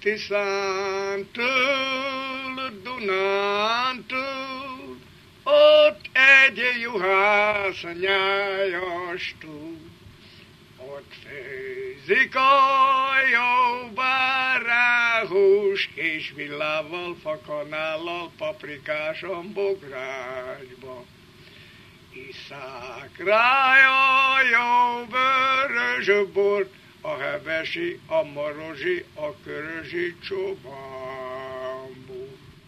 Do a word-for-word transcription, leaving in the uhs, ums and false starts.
Tiszántől, Dunántól, ott egy juhász nyájas túl. Ott főzik a jó bárányhús, kés villával, fakanállal, paprikáson, bográcsba. Iszák rá a jó vörös bort, a hevesi, a marozsi, a körösi csobán.